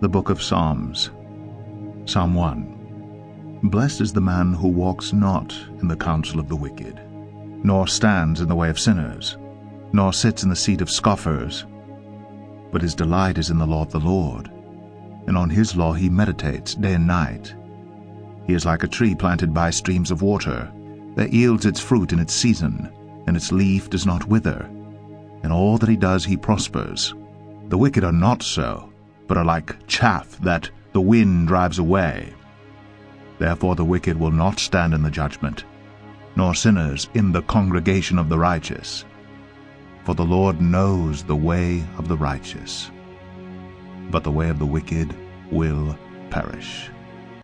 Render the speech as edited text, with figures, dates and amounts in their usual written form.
The Book of Psalms. Psalm 1. Blessed is the man who walks not in the counsel of the wicked, nor stands in the way of sinners, nor sits in the seat of scoffers. But his delight is in the law of the Lord, and on his law he meditates day and night. He is like a tree planted by streams of water, that yields its fruit in its season, and its leaf does not wither. In all that he does he prospers. The wicked are not so, but are like chaff that the wind drives away. Therefore the wicked will not stand in the judgment, nor sinners in the congregation of the righteous. For the Lord knows the way of the righteous, but the way of the wicked will perish.